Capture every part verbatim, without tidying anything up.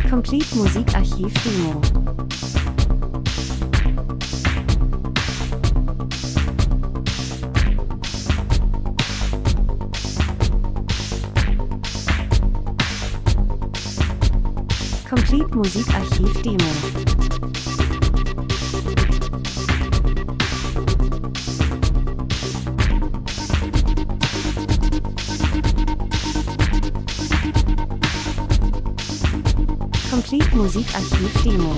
Complete Musikarchiv Demo. Complete Musikarchiv Demo. Complete Musikarchiv Demo.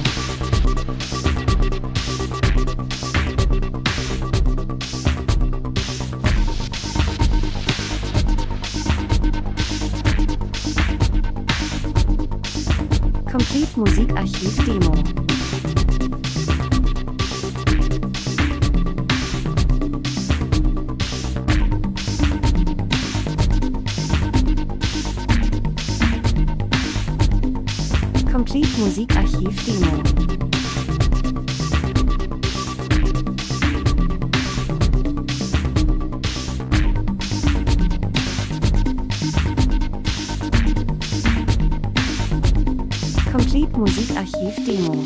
Complete Musikarchiv Demo. Complete Musikarchiv Demo. Complete Musikarchiv Demo.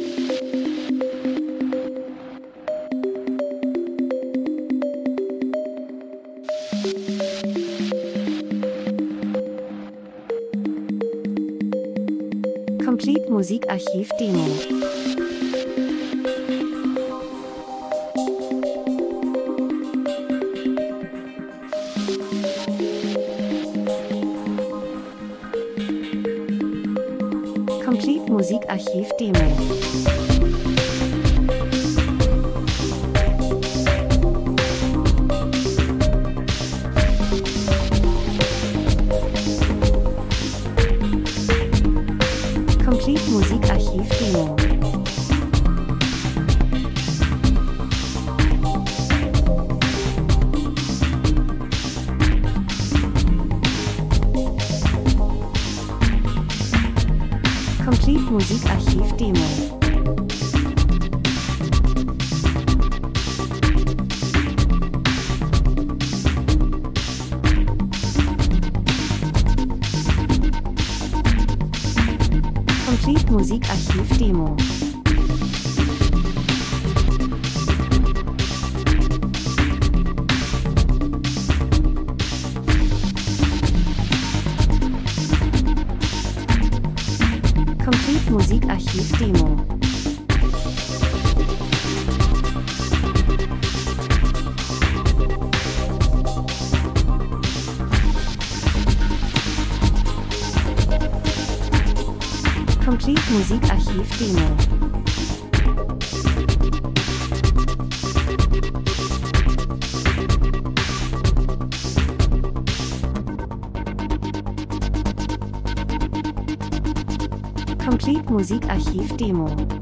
Complete Musikarchiv Demo. Complete Musikarchiv Demo. Complete Musikarchiv Demo. Complete Musikarchiv Demo. Complete Musikarchiv Demo. Complete Musikarchiv Demo. Complete Musikarchiv Demo. Complete Musikarchiv Demo.